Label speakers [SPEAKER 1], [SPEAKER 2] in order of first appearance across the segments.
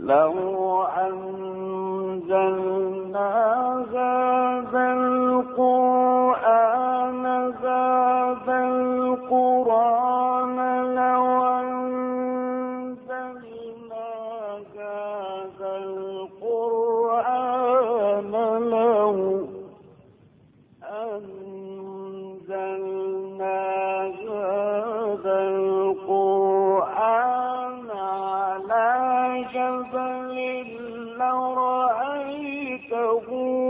[SPEAKER 1] لو أنزلنا هذا القرآن لو أنزلنا هذا القرآن على جبل لرأيته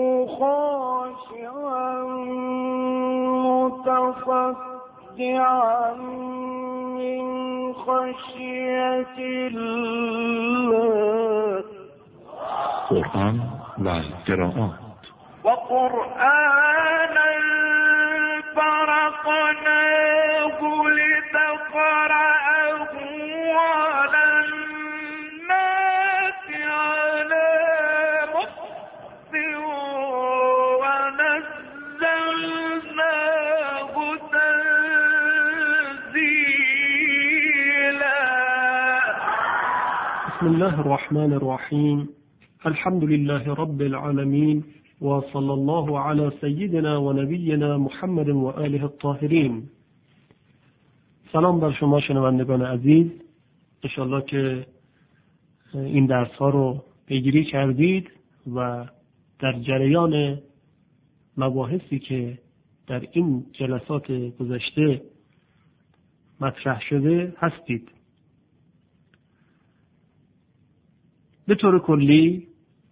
[SPEAKER 1] خاشعا متصدعا من خشية الله.
[SPEAKER 2] قرآن و قرائات.
[SPEAKER 1] وقرآنا فرقناه لتقرأه على الناس على مكث ونزلناه تنزيلا.
[SPEAKER 3] بسم الله الرحمن الرحیم. الحمد لله رب العالمین و صلی الله علی سیدنا و نبینا محمد و آله الطاهرین. سلام بر شما شنوندگان عزیز. انشالله که این درس ها رو پیگیری کردید و در جریان مباحثی که در این جلسات گذشته مطرح شده هستید. به طور کلی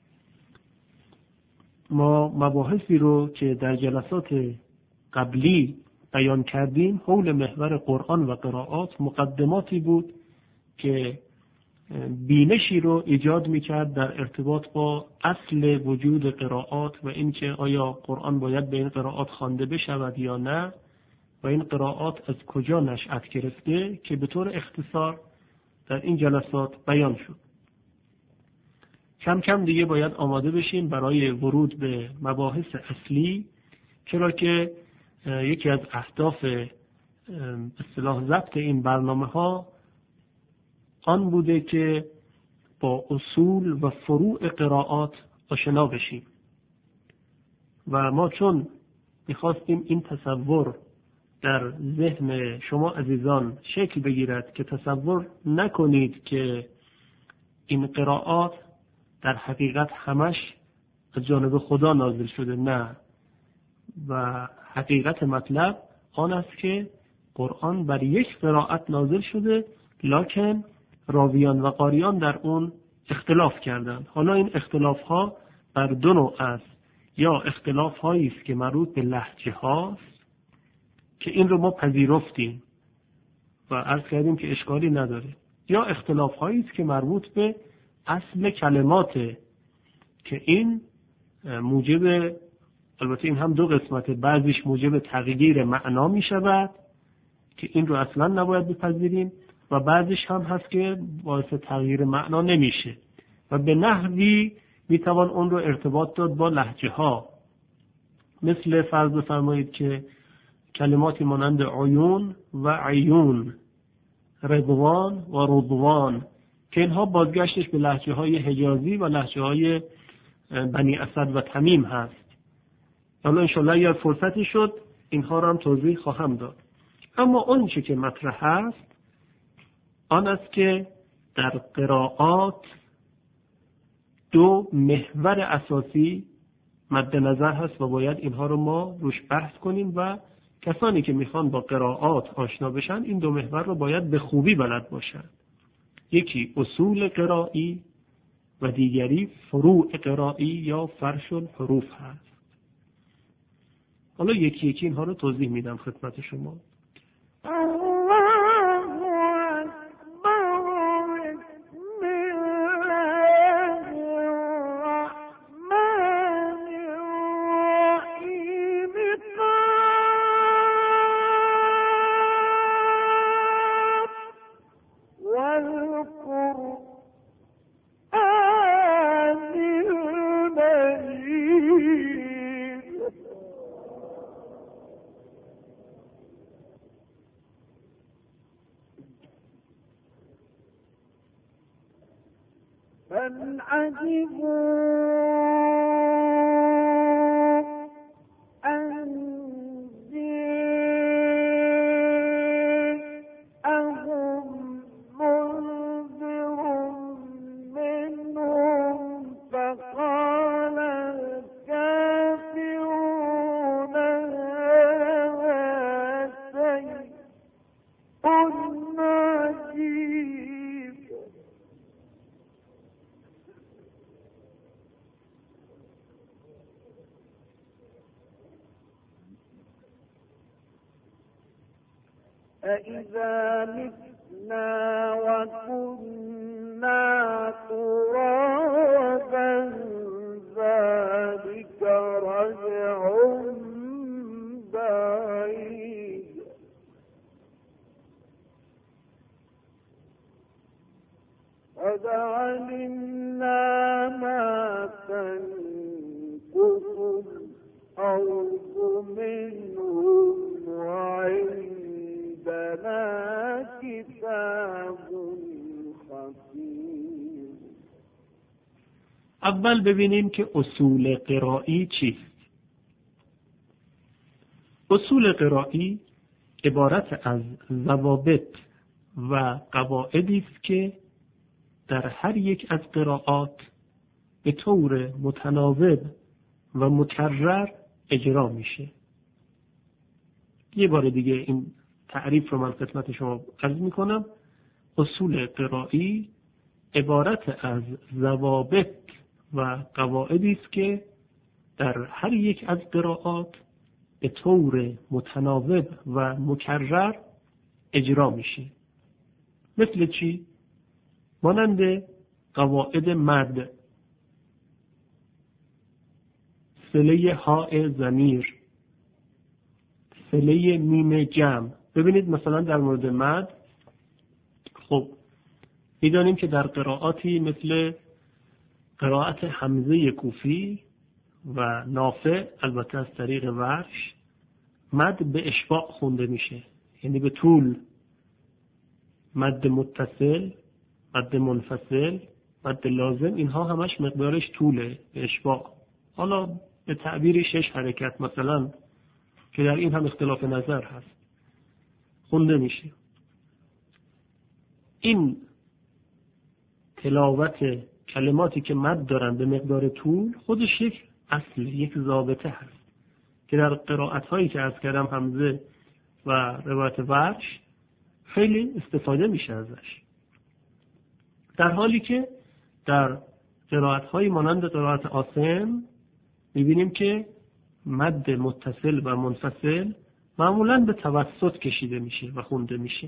[SPEAKER 3] ما مباحثی رو که در جلسات قبلی بیان کردیم حول محور قرآن و قرائات مقدماتی بود که بینشی رو ایجاد می‌کرد در ارتباط با اصل وجود قرائات و اینکه آیا قرآن باید به این قرائات خوانده بشود یا نه و این قرائات از کجا نشأت گرفته که به طور اختصار در این جلسات بیان شد. کم کم دیگه باید آماده بشیم برای ورود به مباحث اصلی، چرا که یکی از اهداف اصطلاح ضبط این برنامه ها آن بوده که با اصول و فروع قرائات آشنا بشیم و ما چون میخواستیم این تصور در ذهن شما عزیزان شکل بگیرد که تصور نکنید که این قرائات در حقیقت همش از جانب خدا نازل شده، نه، و حقیقت مطلب آن است که قرآن بر یک قرائت نازل شده لکن راویان و قاریان در اون اختلاف کردند. حالا این اختلاف ها بر دو نوع است، یا اختلاف هایی است که مربوط به لهجه هاست که این رو ما پذیرفتیم و عرض کردیم که اشکالی نداره، یا اختلاف هایی است که مربوط به اصل کلمات که این موجب، البته این هم دو قسمت، بعضیش موجب تغییر معنا می شود که این رو اصلا نباید بپذیریم و بعضیش هم هست که باعث تغییر معنا نمیشه و به نحوی می توان اون رو ارتباط داد با لهجه ها. مثل فرض بفرمایید که کلماتی مانند عیون و عیون، رضوان و رضوان، که اینها بازگشتش به لهجه های حجازی و لهجه های بنی اسد و تمیم هست. حالا انشالله اگر فرصتی شد اینها رو هم توضیح خواهم داد. اما اون چه که مطرح هست آن است که در قرائات دو محور اساسی مد نظر هست و باید اینها رو ما روش بحث کنیم و کسانی که میخوان با قرائات آشنا بشن این دو محور رو باید به خوبی بلد باشن. یکی اصول قرائی و دیگری فروع قرائی یا فرش الحروف هست. حالا یکی یکی اینها رو توضیح میدم خدمت شما.
[SPEAKER 1] بل عجبوا أن جاءهم منذر منهم فقال الكافرون هذا شيء عجيب. أإذا متنا وكنا ترابا ذلك رجع بعيد. قد علمنا ما تنقص الأرض منهم وعندنا كتاب حفيظ.
[SPEAKER 3] اول ببینیم که اصول قرایی چیست. اصول قرایی عبارت از ضوابط و قواعدی است که در هر یک از قرائات به طور متناوب و مکرر اجرا میشه. یه بار دیگه این تعریف رو من خدمت شما عرض میکنم. اصول قرایی عبارت از ضوابط و قواعدی است که در هر یک از قرائات به طور متناوب و مکرر اجرا میشه. مثل چی؟ مانند قواعد مد، صله هاء ضمیر، صله میم جمع. ببینید مثلا در مورد مد، خب می‌دانیم که در قرائاتی مثل قرائت حمزه کوفی و نافع، البته از طریق ورش، مد به اشباع خونده میشه، یعنی به طول. مد متصل، مد منفصل، مد لازم، اینها همش مقدارش طوله به اشباع. حالا به تعبیر 6 حرکت مثلا که در این هم اختلاف نظر هست خونده میشه. این تلاوت کلماتی که مد دارن به مقدار طول خودش یک اصل، یک ضابطه هست که در قرائت هایی که عرض کردم حمزه و روایت ورش خیلی استفاده میشه ازش، در حالی که در قرائت های مانند قرائت عاصم میبینیم که مد متصل و منفصل معمولاً به توسط کشیده میشه و خونده میشه.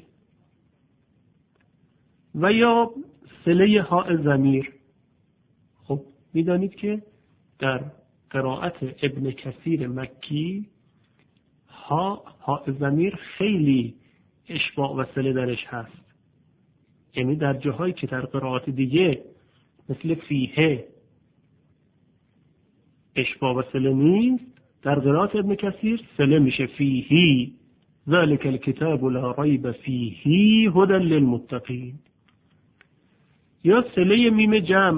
[SPEAKER 3] و یا صله هاء ضمیر. خب میدانید که در قرائت ابن کثیر مکی هاء ضمیر خیلی اشباع و صله درش هست، یعنی در جاهایی که در قرائات دیگه مثل فیه اشباع و صله نیست، در قرائت ابن کثیر صله میشه فیهی ذالک الکتاب لا ریب فیهی هدی للمتقین. یا صله میم جمع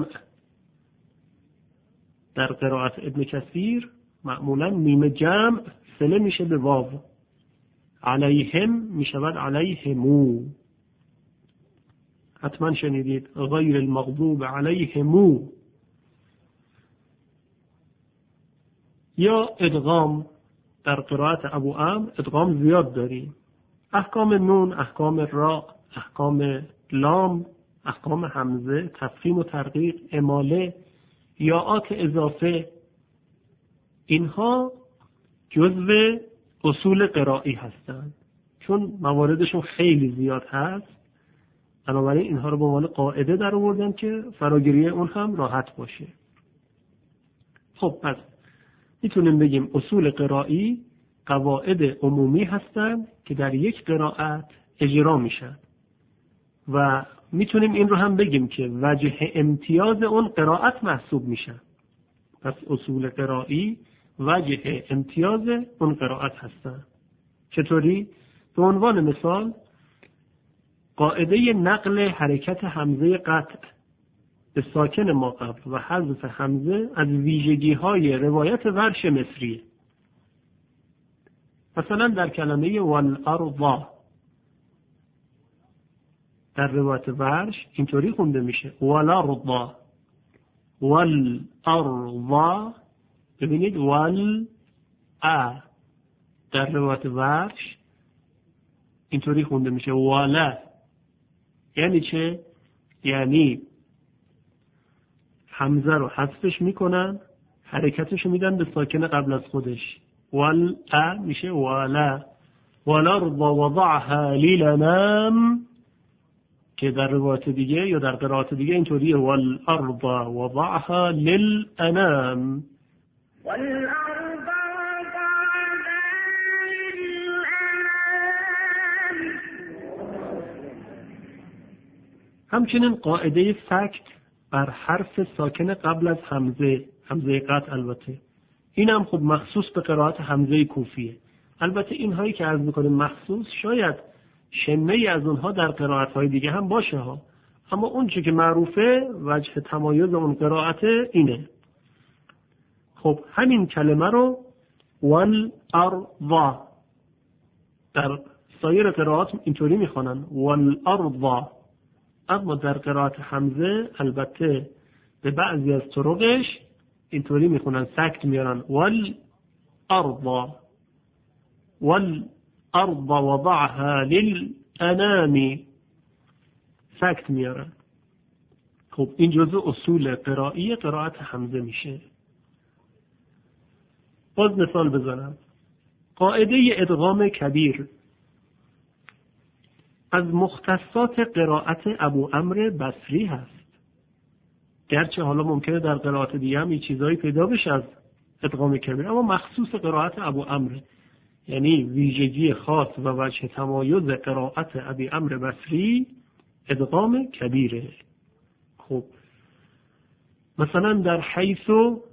[SPEAKER 3] در قرائت ابن کثیر معمولا میم جمع صله میشه به واو، علیهم میشود علیهمو. حتما شنیدید غیر المغضوب علیهمو. یا ادغام در قرائت ابو عمرو ادغام زیاد داریم. احکام نون، احکام را، احکام لام، احکام حمزه، تفخیم و ترقیق، اماله، یاءات اضافه، اینها جزو اصول قرایی هستند. چون مواردشون خیلی زیاد هست، بنابراین اینها رو به عنوان قاعده در آوردن که فراگیری اون هم راحت باشه. خب پس میتونیم بگیم اصول قرایی قواعد عمومی هستند که در یک قرائت اجرا میشن و میتونیم این رو هم بگیم که وجه امتیاز اون قرائت محسوب میشن. پس اصول قرایی وجه امتیاز اون قرائت هستن. چطوری؟ به عنوان مثال قاعده نقل حرکت حمزه قطع به ساکن ما قبل و حذف حمزه از ویژگی های روایت ورش مصریه. مثلا در کلمه والارض در روایت ورش اینطوری خونده میشه والارض. والارض ببینید در روایت ورش اینطوری خونده میشه والا. یعنی چه؟ یعنی حمزه رو حذفش میکنن، حرکتش رو میدن به ساکن قبل از خودش. میشه والا. والارض وضعها للانام که در روایت دیگه یا در قرائت دیگه اینطوریه والارض وضعها للانام. همچنین قاعده سکت بر حرف ساکن قبل از همزه قطع البته، این هم خود مخصوص به قرائت حمزه کوفیه. البته اینهایی که عرض میکنیم مخصوص، شاید شمه از اونها در قرائت های دیگه هم باشه ها، اما اون چه که معروفه وجه تمایز اون قرائت اینه. خب همین کلمه رو والارض در سایر قرائات اینطوری میخوانن والارض، اما در قرائت حمزه البته به بعضی از طرقش اینطوری میخونن، سکت میارن والارض وضعها للانام، سکت میارن. خب این جزء اصول قرائی قرائت حمزه میشه. باز مثال بزنم. قاعده ادغام کبیر از مختصات قرائت ابو عمرو بصری هست، گرچه حالا ممکنه در قرائت دیگه هم این چیزایی پیدا بشه از ادغام کبیر، اما مخصوص قرائت ابو عمرو، یعنی ویژگی خاص و وجه تمایز قرائت ابی عمرو بصری ادغام کبیره. خب مثلا در حیث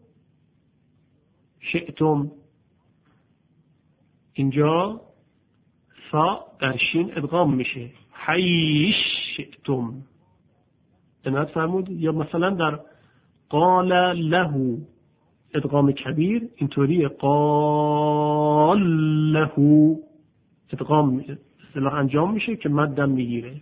[SPEAKER 3] شئتم، اینجا فا در شین ادغام میشه حیث شئتم، عنایت فرمود. یا مثلا در قال له ادغام کبیر اینطوری قال له ادغام اصطلاح انجام میشه که مدم میگیره.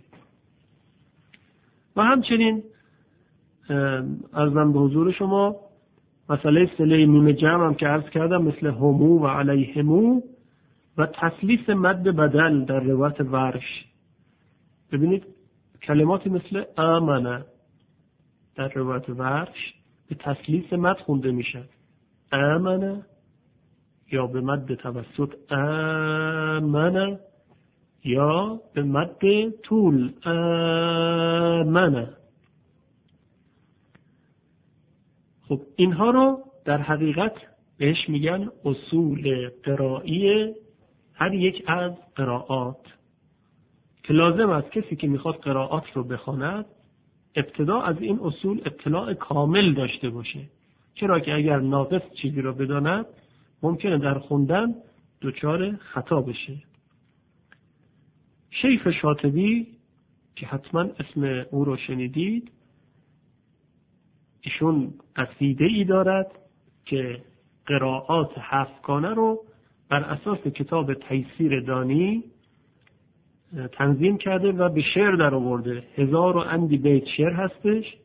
[SPEAKER 3] و همچنین عرضم به حضور شما مسئله صله میم جمع هم که عرض کردم، مثل همو و علیهمو و تثلیث مد بدل در روایت ورش. ببینید کلماتی مثل آمنه در روایت ورش به تثلیث مد خونده میشه، آمنه یا به مد توسط آمنه یا به مد طول آمنه. خب اینها رو در حقیقت بهش میگن اصول قرائی هر یک از قرائات، که لازم است کسی که میخواد قرائات رو بخواند ابتدا از این اصول اطلاع کامل داشته باشه، چرا که اگر ناقص چیزی رو بداند ممکنه در خوندن دچار خطا بشه. شیخ شاطبی که حتما اسم او رو شنیدید، ایشون قصیده ای دارد که قرائات 7 گانه رو بر اساس کتاب تیسیر دانی تنظیم کرده و به شعر در آورده. 1000 و اندی بیت شعر هستش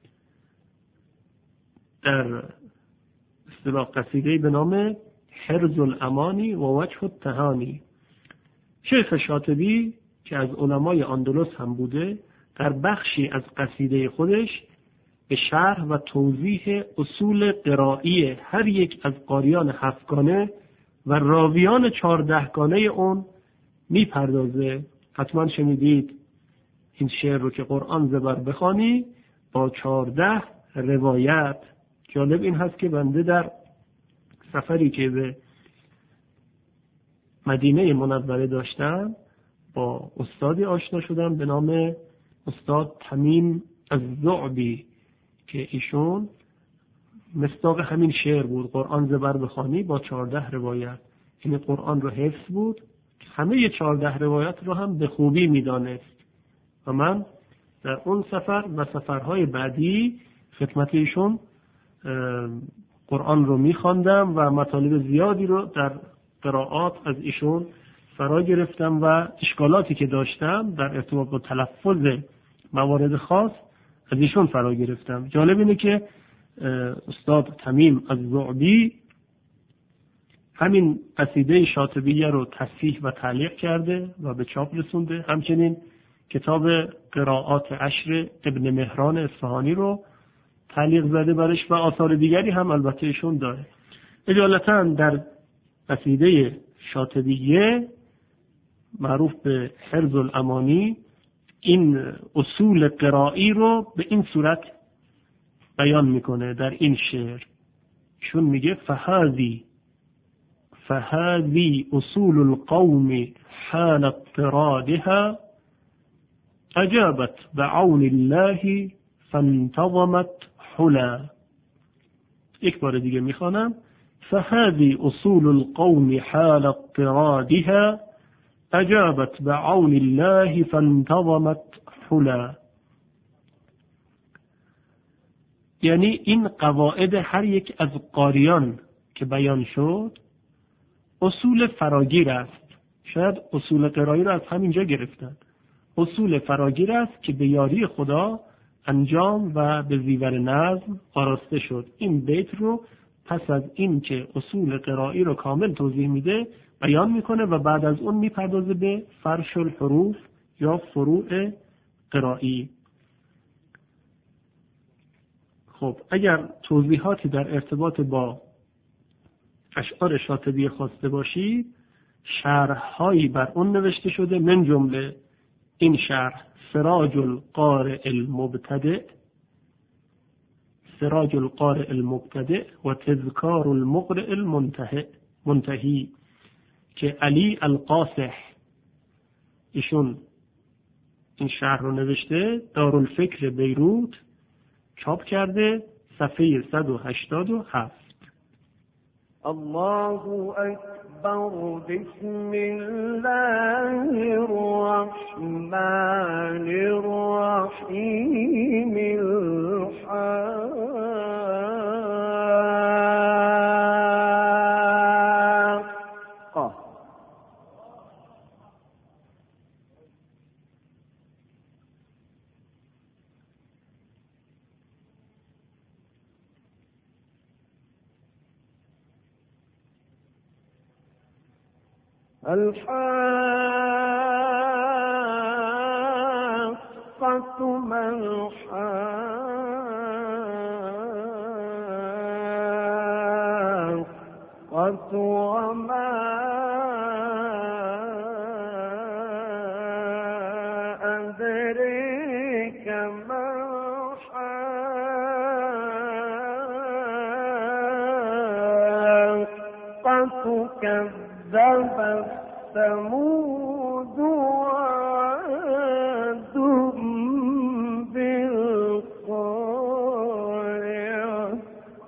[SPEAKER 3] در اصطلاح قصیده به نام حرز الامانی و وجه التهانی. شیخ شاطبی که از علمای اندلس هم بوده، در بخشی از قصیده خودش به شرح و توضیح اصول قرائی هر یک از قاریان 7 گانه و راویان 14 گانه اون میپردازه. حتما شنیدید این شعر رو که قرآن زبر بخوانی با 14 روایت. جالب این هست که بنده در سفری که به مدینه منوره داشتم با استادی آشنا شدم به نام استاد تمیم الزعبی که ایشون مصداق همین شعر بود، قرآن زبر بخوانی با 14 روایت. این قرآن رو حفظ بود، همه 14 روایت رو هم به خوبی میدانست و من در اون سفر و سفرهای بعدی خدمت ایشون قرآن رو میخواندم و مطالب زیادی رو در قرائات از ایشون فرا گرفتم و اشکالاتی که داشتم در ارتباط با تلفظ موارد خاص از ایشون فرا گرفتم. جالب اینه که استاد تمیم الزعبی همین قصیده شاطبیه رو تصحیح و تعلیق کرده و به چاپ رسونده. همچنین کتاب قرائات عشر ابن مهران اصفهانی رو تعلیق زده برش و آثار دیگری هم البته ایشون داره. اجالتا در قصیده شاطبیه معروف به حرز الامانی این اصول قرائی رو به این صورت بیان میکنه در این شعر. ایشون میگه فهذی اصول القوم حال اضطرادها اجابت بعون الله فانتظمت حلا. یک بار دیگه میخوانم. فهذی اصول القوم حال اضطرادها اجابت بعون الله فانتظمت حلا. یعنی این قواعد هر یک از قاریان که بیان شد اصول فراگیر است. شاید اصول قرایی را از همینجا گرفتن. اصول فراگیر است که به یاری خدا انجام و به زیور نظم آراسته شد. این بیت رو پس از این که اصول قرایی رو کامل توضیح میده بیان میکنه و بعد از اون میپردازه به فرش الحروف یا فروع قرایی. خب اگر توضیحاتی در ارتباط با اشعار شاطبی خواسته باشید، شرح‌هایی بر اون نوشته شده، من جمله این شرح سراج القارئ المبتدئ و تذکار المقرئ المنتهی که علی القاصح ایشون این شرح رو نوشته، دارالفکر بیروت چاپ کرده، صفحه 187.
[SPEAKER 1] الله أكبر بسم الله الرحمن الرحيم الحاقة الحاقة ما الحاقة وما أدريك ما الحاقة كذب ثمود وعاد بالقارعة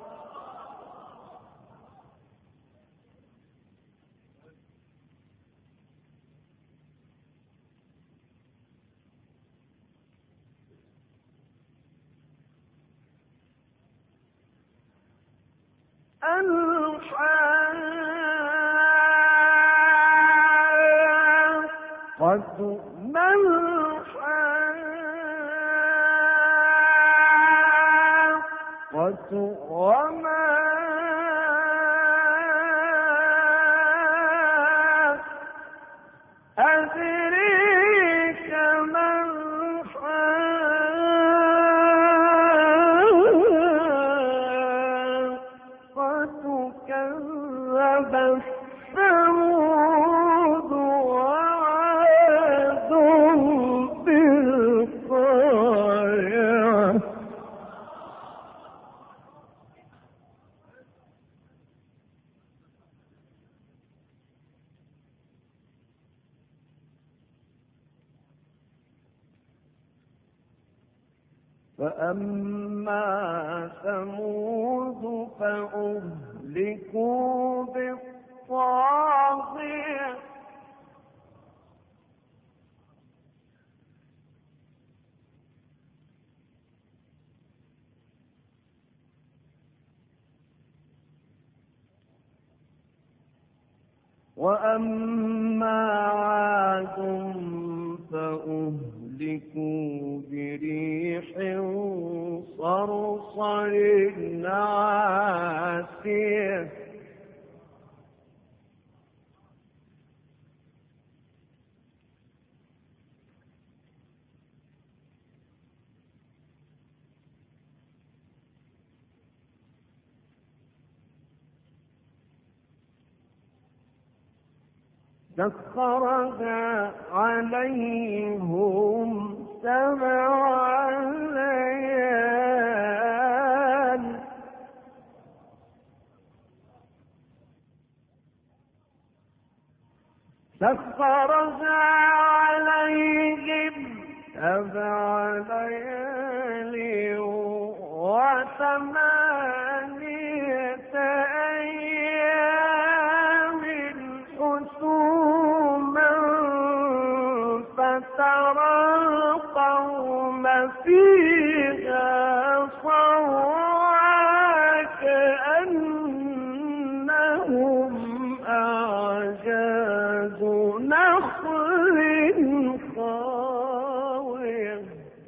[SPEAKER 1] الحاقة ما الحاقة وما أدريك ما الحاقة كذب ثمود وعاد بالقارعة فأما ثمود فأهلكوا بالطاغية وأما عاد فأهلكوا بريح صرصر عاتية سخرها عليهم 7 ليال سخرها عليهم 7 ليال و8 أيام حسوما فترى القوم فيها صرعى كأنهم أعجاز نخل خاوية.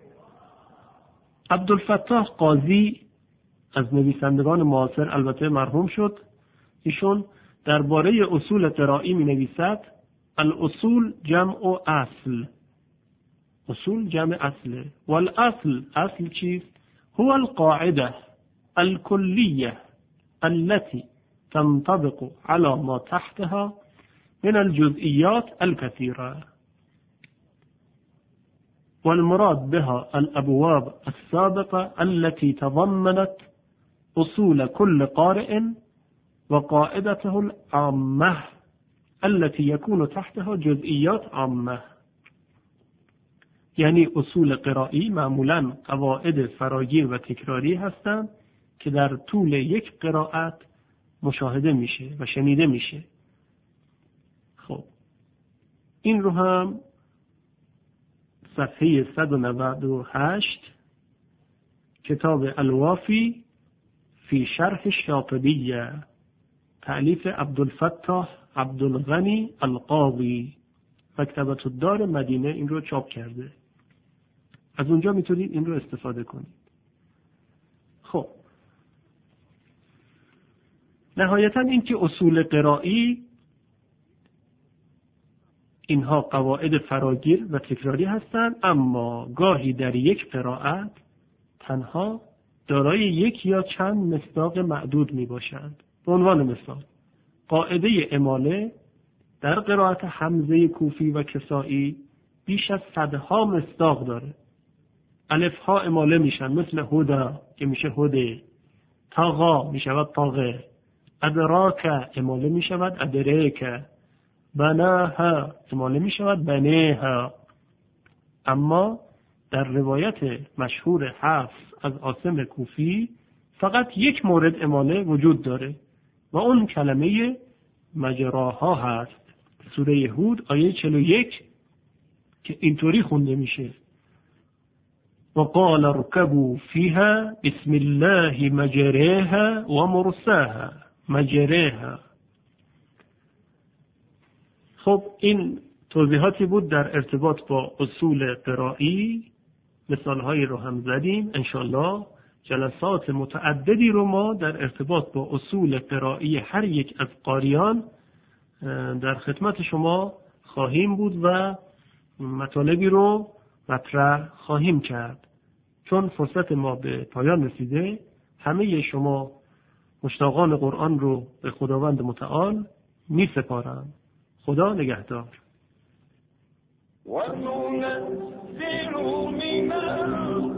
[SPEAKER 3] عبدالفتاح قاضی از نویسندگان معاصر البته مرحوم شد. ایشون درباره اصول قرایی می نویسد: الاصول جمع اصل، اصول جمع اصله، والاصل اصل چیست؟ هو القاعده الكليه التي تنطبق على ما تحتها من الجزئيات الكثيرة، والمراد بها الأبواب السابقة التي تضمنت أصول كل قارئ وقاعدته العامة التي يكون تحتها جزئيات عامة. یعنی اصول قرایی معمولاً قواعد فراگیر و تکراری هستند که در طول یک قرائت مشاهده میشه و شنیده میشه. خب این رو هم صفحه 198 کتاب الوافی فی شرح شاطبیه تألیف عبدالفتاح عبدالغنی القاضی مکتبة الدار مدینه این رو چاپ کرده. از اونجا میتونید این رو استفاده کنید. خب نهایتا این که اصول قرایی اینها قواعد فراگیر و تکراری هستند، اما گاهی در یک قرائت تنها دارای یک یا چند مصداق معدود می باشند. به عنوان مثال قاعده اماله در قرائت حمزه کوفی و کسائی بیش از 100 مصداق داره. الف ها اماله میشن، مثل هدا که میشه هده، طاغا میشود طاغه، ادراک اماله میشود ادریک، بناها اماله میشود بنیها. اما در روایت مشهور حفص از عاصم کوفی فقط یک مورد اماله وجود داره و اون کلمه مجراها هست. سوره هود آیه 41 که اینطوری خونده میشه: وقال اركبوا فيها بسم الله مجريها ومرساها. مجريها. خب این توضیحاتی بود در ارتباط با اصول قرایی. مثالهایی رو هم زدیم. انشالله جلسات متعددی رو ما در ارتباط با اصول قرایی هر یک از قاریان در خدمت شما خواهیم بود و مطالبی رو مطرح خواهیم کرد. چون فرصت ما به پایان رسیده، همه شما مشتاقان قرآن رو به خداوند متعال می سپارم. خدا نگهدار.
[SPEAKER 1] وننزل من